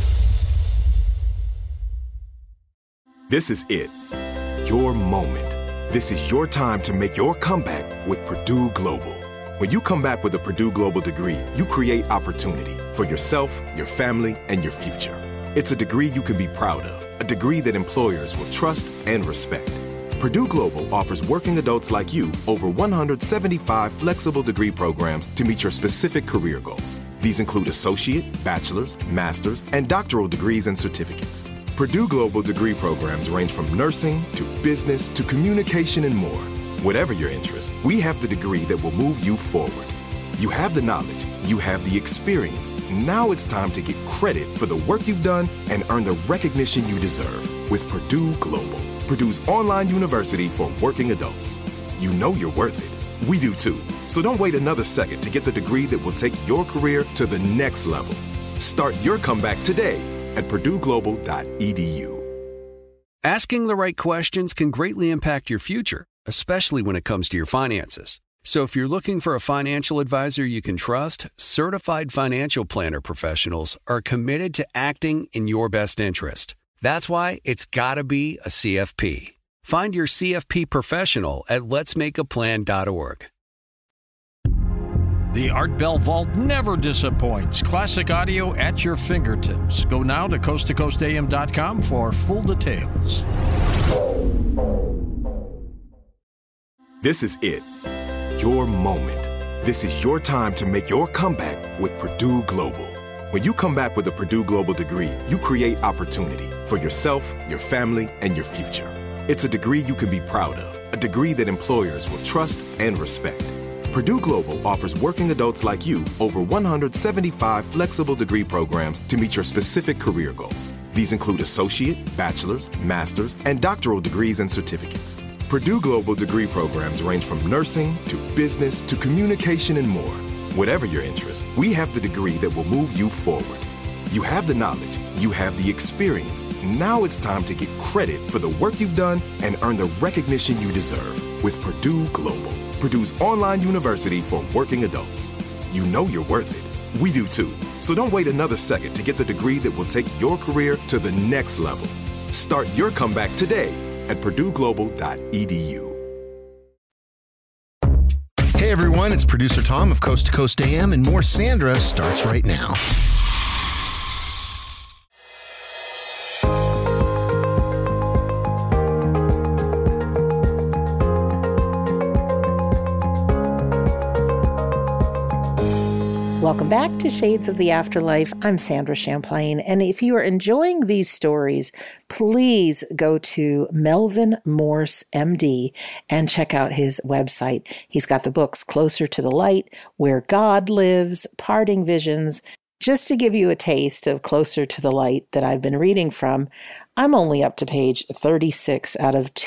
This is it. Your moment. This is your time to make your comeback with Purdue Global. When you come back with a Purdue Global degree, you create opportunity for yourself, your family, and your future. It's a degree you can be proud of, a degree that employers will trust and respect. Purdue Global offers working adults like you over 175 flexible degree programs to meet your specific career goals. These include associate, bachelor's, master's, and doctoral degrees and certificates. Purdue Global degree programs range from nursing to business to communication and more. Whatever your interest, we have the degree that will move you forward. You have the knowledge, you have the experience. Now it's time to get credit for the work you've done and earn the recognition you deserve with Purdue Global, Purdue's online university for working adults. You know you're worth it. We do too. So don't wait another second to get the degree that will take your career to the next level. Start your comeback today at purdueglobal.edu. Asking the right questions can greatly impact your future, especially when it comes to your finances. So if you're looking for a financial advisor you can trust, certified financial planner professionals are committed to acting in your best interest. That's why it's gotta be a CFP. Find your CFP professional at letsmakeaplan.org. The Art Bell Vault never disappoints. Classic audio at your fingertips. Go now to coasttocoastam.com for full details. This is it. Your moment. This is your time to make your comeback with Purdue Global. When you come back with a Purdue Global degree, you create opportunity for yourself, your family, and your future. It's a degree you can be proud of, a degree that employers will trust and respect. Purdue Global offers working adults like you over 175 flexible degree programs to meet your specific career goals. These include associate, bachelor's, master's, and doctoral degrees and certificates. Purdue Global degree programs range from nursing to business to communication and more. Whatever your interest, we have the degree that will move you forward. You have the knowledge, you have the experience. Now it's time to get credit for the work you've done and earn the recognition you deserve with Purdue Global, Purdue's online university for working adults. You know you're worth it. We do too. So don't wait another second to get the degree that will take your career to the next level. Start your comeback today at purdueglobal.edu. Hey everyone, it's producer Tom of Coast to Coast AM, and more Sandra starts right now. Welcome back to Shades of the Afterlife. I'm Sandra Champlain, and if you are enjoying these stories, please go to Melvin Morse, MD, and check out his website. He's got the books Closer to the Light, Where God Lives, Parting Visions. Just to give you a taste of Closer to the Light that I've been reading from, I'm only up to page 36 out of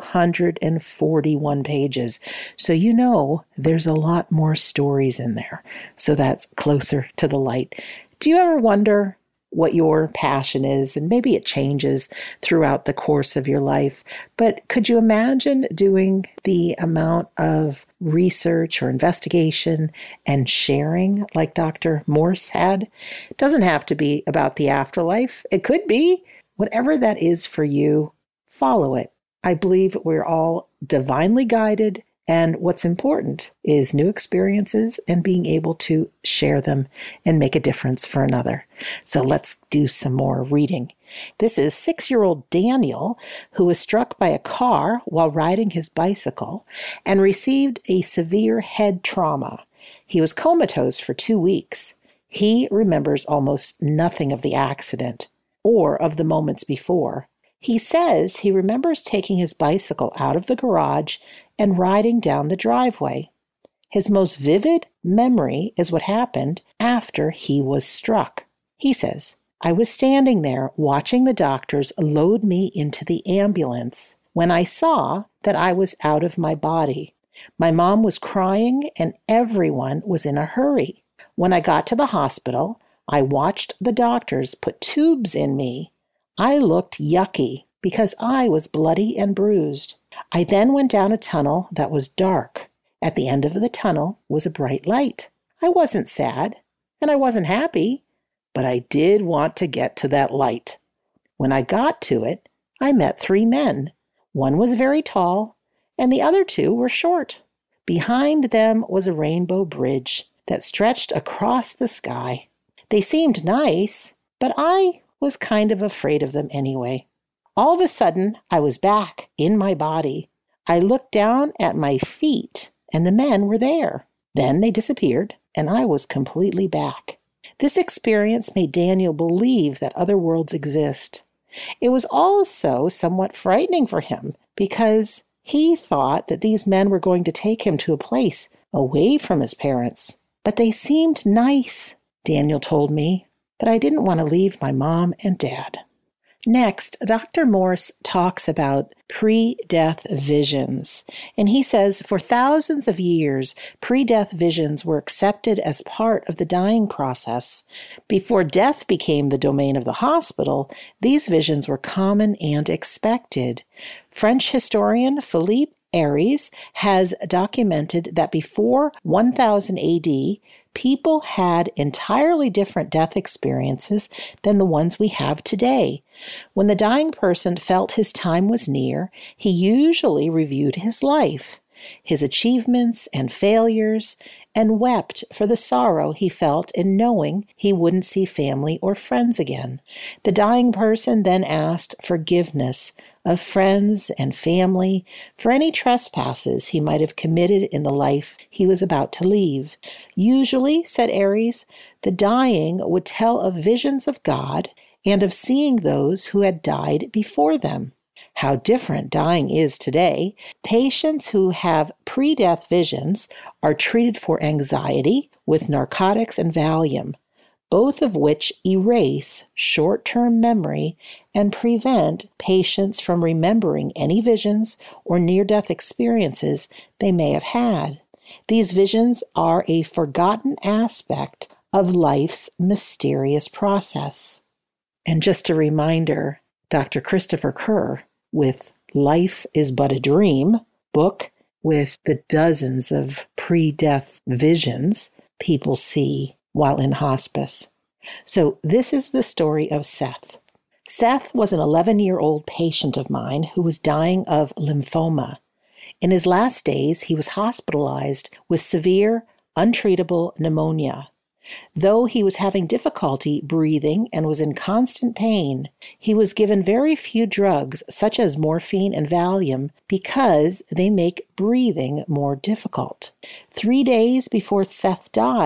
241 pages. So you know there's a lot more stories in there. So that's Closer to the Light. Do you ever wonder what your passion is? And maybe it changes throughout the course of your life. But could you imagine doing the amount of research or investigation and sharing like Dr. Morse had? It doesn't have to be about the afterlife. It could be. Whatever that is for you, follow it. I believe we're all divinely guided, and what's important is new experiences and being able to share them and make a difference for another. So let's do some more reading. This is 6-year-old Daniel, who was struck by a car while riding his bicycle and received a severe head trauma. He was comatose for 2 weeks. He remembers almost nothing of the accident or of the moments before. He says he remembers taking his bicycle out of the garage and riding down the driveway. His most vivid memory is what happened after he was struck. He says, "I was standing there watching the doctors load me into the ambulance when I saw that I was out of my body. My mom was crying and everyone was in a hurry. When I got to the hospital, I watched the doctors put tubes in me. I looked yucky because I was bloody and bruised. I then went down a tunnel that was dark. At the end of the tunnel was a bright light. I wasn't sad and I wasn't happy, but I did want to get to that light. When I got to it, I met 3 men. One was very tall and the other 2 were short. Behind them was a rainbow bridge that stretched across the sky. They seemed nice, but I was kind of afraid of them anyway. All of a sudden, I was back in my body. I looked down at my feet, and the men were there. Then they disappeared, and I was completely back. This experience made Daniel believe that other worlds exist. It was also somewhat frightening for him because he thought that these men were going to take him to a place away from his parents. But they seemed nice, Daniel told me, but I didn't want to leave my mom and dad. Next, Dr. Morse talks about pre-death visions, and he says for thousands of years, pre-death visions were accepted as part of the dying process. Before death became the domain of the hospital, these visions were common and expected. French historian Philippe Aries has documented that before 1000 AD, people had entirely different death experiences than the ones we have today. When the dying person felt his time was near, he usually reviewed his life, his achievements and failures, and wept for the sorrow he felt in knowing he wouldn't see family or friends again. The dying person then asked forgiveness of friends and family for any trespasses he might have committed in the life he was about to leave. Usually, said Aries, the dying would tell of visions of God and of seeing those who had died before them. How different dying is today. Patients who have pre-death visions are treated for anxiety with narcotics and Valium, both of which erase short-term memory and prevent patients from remembering any visions or near-death experiences they may have had. These visions are a forgotten aspect of life's mysterious process. And just a reminder, Dr. Christopher Kerr, with Life is But a Dream book with the dozens of pre-death visions people see while in hospice. So this is the story of Seth. Seth was an 11-year-old patient of mine who was dying of lymphoma. In his last days, he was hospitalized with severe, untreatable pneumonia. Though he was having difficulty breathing and was in constant pain, he was given very few drugs such as morphine and Valium because they make breathing more difficult. 3 days before Seth died,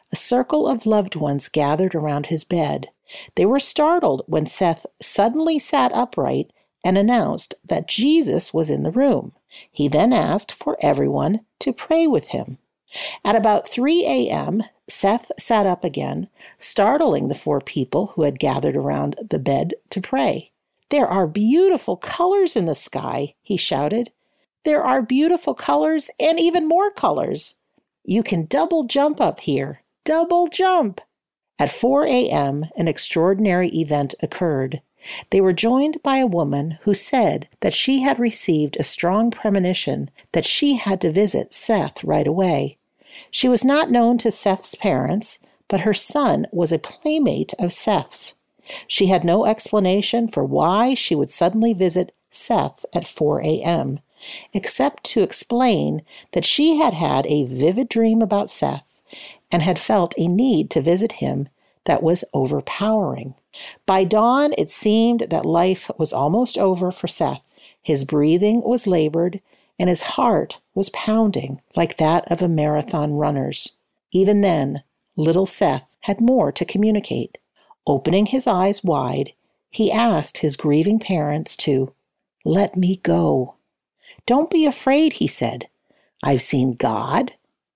A circle of loved ones gathered around his bed. They were startled when Seth suddenly sat upright and announced that Jesus was in the room. He then asked for everyone to pray with him. At about 3 a.m., Seth sat up again, startling the 4 people who had gathered around the bed to pray. "There are beautiful colors in the sky," he shouted. "There are beautiful colors and even more colors. You can double jump up here. Double jump." At 4 a.m., an extraordinary event occurred. They were joined by a woman who said that she had received a strong premonition that she had to visit Seth right away. She was not known to Seth's parents, but her son was a playmate of Seth's. She had no explanation for why she would suddenly visit Seth at 4 a.m., except to explain that she had had a vivid dream about Seth and had felt a need to visit him that was overpowering. By dawn, it seemed that life was almost over for Seth. His breathing was labored, and his heart was pounding like that of a marathon runner's. Even then, little Seth had more to communicate. Opening his eyes wide, he asked his grieving parents to let me go. "Don't be afraid," he said. "I've seen God,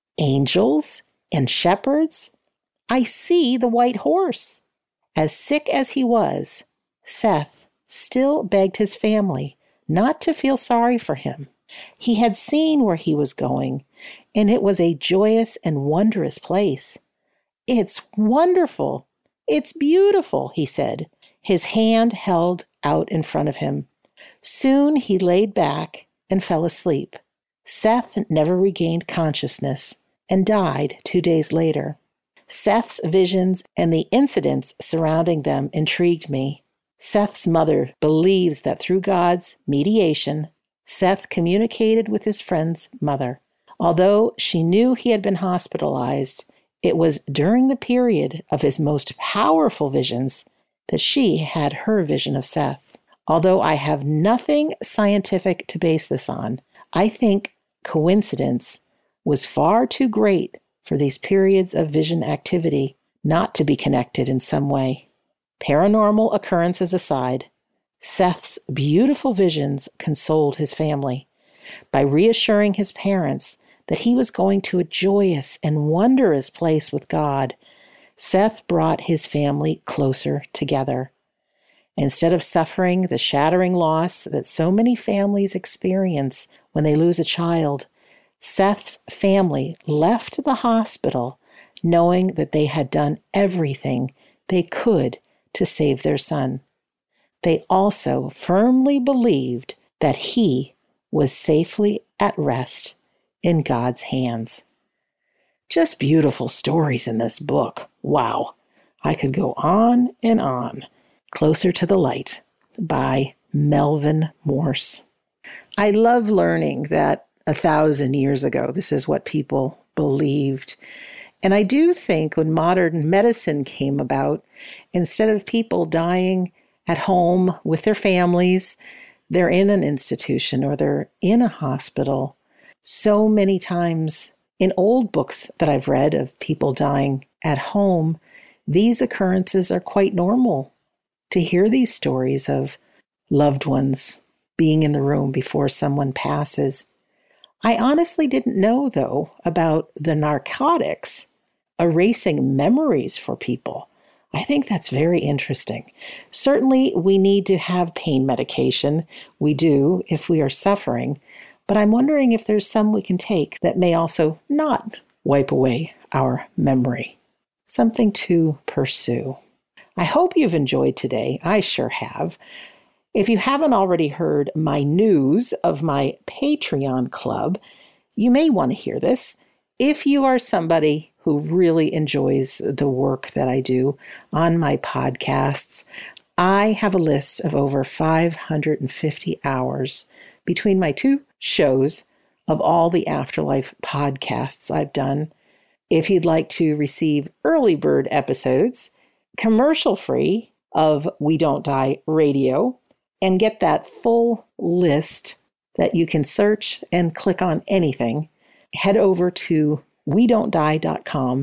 angels, and shepherds. I see the white horse." As sick as he was, Seth still begged his family not to feel sorry for him. He had seen where he was going, and it was a joyous and wondrous place. "It's wonderful. It's beautiful," he said, his hand held out in front of him. Soon he laid back and fell asleep. Seth never regained consciousness and died 2 days later. Seth's visions and the incidents surrounding them intrigued me. Seth's mother believes that through God's mediation, Seth communicated with his friend's mother. Although she knew he had been hospitalized, it was during the period of his most powerful visions that she had her vision of Seth. Although I have nothing scientific to base this on, I think coincidence was far too great for these periods of vision activity not to be connected in some way. Paranormal occurrences aside, Seth's beautiful visions consoled his family by reassuring his parents that he was going to a joyous and wondrous place with God. Seth brought his family closer together. Instead of suffering the shattering loss that so many families experience when they lose a child, Seth's family left the hospital knowing that they had done everything they could to save their son. They also firmly believed that he was safely at rest in God's hands. Just beautiful stories in this book. Wow. I could go on and on. Closer to the Light by Melvin Morse. I love learning that 1,000 years ago, this is what people believed. And I do think when modern medicine came about, instead of people dying at home with their families, they're in an institution or they're in a hospital. So many times in old books that I've read of people dying at home, these occurrences are quite normal. To hear these stories of loved ones being in the room before someone passes. I honestly didn't know, though, about the narcotics erasing memories for people. I think that's very interesting. Certainly, we need to have pain medication. We do if we are suffering. But I'm wondering if there's some we can take that may also not wipe away our memory. Something to pursue. I hope you've enjoyed today. I sure have. If you haven't already heard my news of my Patreon club, you may want to hear this. If you are somebody who really enjoys the work that I do on my podcasts, I have a list of over 550 hours between my 2 shows of all the Afterlife podcasts I've done. If you'd like to receive early bird episodes, commercial-free of We Don't Die Radio, and get that full list that you can search and click on anything, head over to WeDon'tDie.com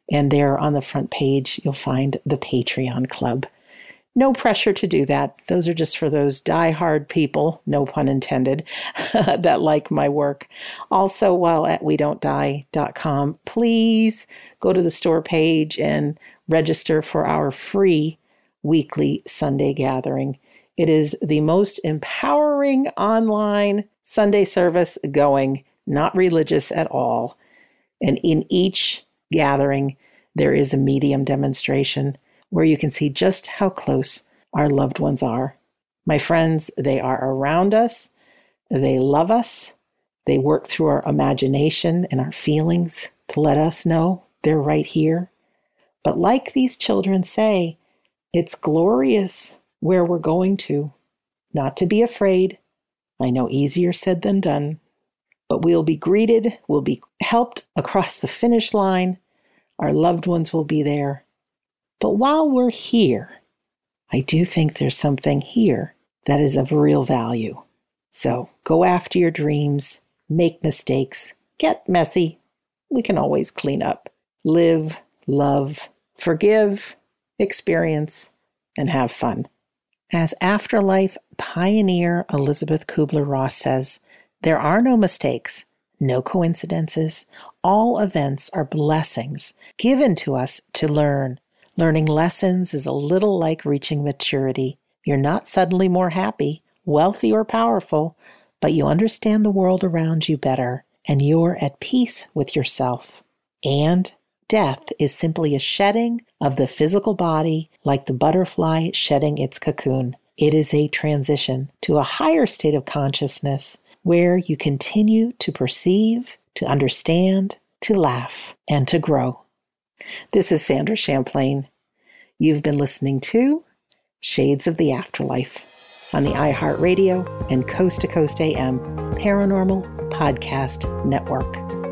And there on the front page, you'll find the Patreon Club. No pressure to do that. Those are just for those diehard people, no pun intended, that like my work. Also, while at WeDon'tDie.com, please go to the store page and register for our free weekly Sunday gathering. It is the most empowering online Sunday service going, not religious at all. And in each gathering, there is a medium demonstration where you can see just how close our loved ones are. My friends, they are around us. They love us. They work through our imagination and our feelings to let us know they're right here. But like these children say, it's glorious where we're going to. Not to be afraid. I know easier said than done. But we'll be greeted. We'll be helped across the finish line. Our loved ones will be there. But while we're here, I do think there's something here that is of real value. So go after your dreams, make mistakes, get messy. We can always clean up. Live, love, forgive, experience, and have fun. As afterlife pioneer Elizabeth Kubler-Ross says, there are no mistakes, no coincidences. All events are blessings given to us to learn. Learning lessons is a little like reaching maturity. You're not suddenly more happy, wealthy, or powerful, but you understand the world around you better, and you're at peace with yourself. And death is simply a shedding of the physical body, like the butterfly shedding its cocoon. It is a transition to a higher state of consciousness where you continue to perceive, to understand, to laugh, and to grow. This is Sandra Champlain. You've been listening to Shades of the Afterlife on the iHeartRadio and Coast to Coast AM Paranormal Podcast Network.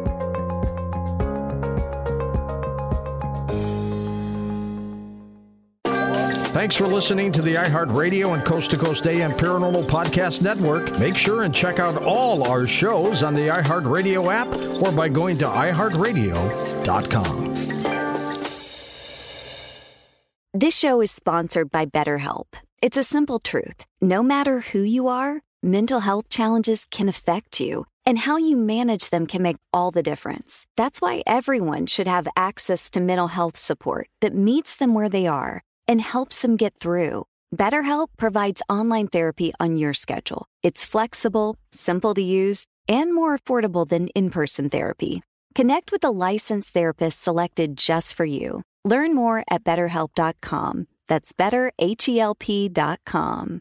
Thanks for listening to the iHeartRadio and Coast to Coast AM Paranormal Podcast Network. Make sure and check out all our shows on the iHeartRadio app or by going to iHeartRadio.com. This show is sponsored by BetterHelp. It's a simple truth. No matter who you are, mental health challenges can affect you, and how you manage them can make all the difference. That's why everyone should have access to mental health support that meets them where they are and helps them get through. BetterHelp provides online therapy on your schedule. It's flexible, simple to use, and more affordable than in-person therapy. Connect with a licensed therapist selected just for you. Learn more at BetterHelp.com. That's BetterHelp.com.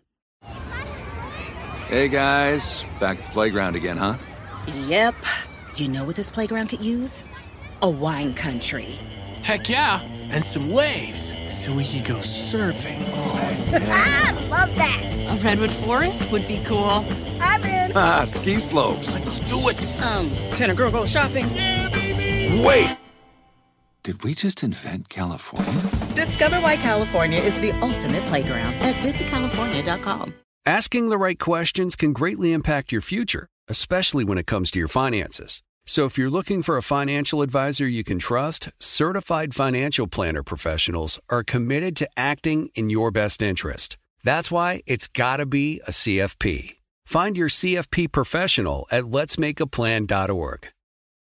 Hey guys, back at the playground again, huh? Yep. You know what this playground could use? A wine country. Heck yeah, and some waves so we could go surfing. Oh, yeah. Love that. A redwood forest would be cool. I'm in. Ski slopes. Let's do it. Can a girl go shopping? Yeah, baby. Wait. Did we just invent California? Discover why California is the ultimate playground at visitcalifornia.com. Asking the right questions can greatly impact your future, especially when it comes to your finances. So if you're looking for a financial advisor you can trust, certified financial planner professionals are committed to acting in your best interest. That's why it's got to be a CFP. Find your CFP professional at letsmakeaplan.org.